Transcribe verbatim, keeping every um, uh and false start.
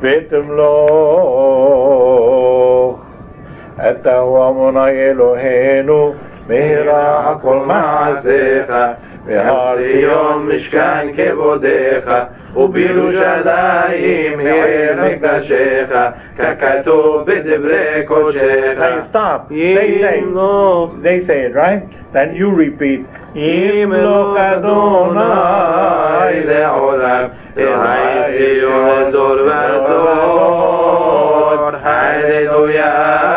ותמלוך. אתה הוא אדוני אלוהינו, מהרה כל מעשיך, בהר ציון משכן כבודיך, ובירושלים עיר מקדשך, ככתוב בדברי קודשך. Now you stop. They say, they say it, right? Then you repeat. ימלוך אדוני לעולם, אלוהי ציון דור ודור, הללויה.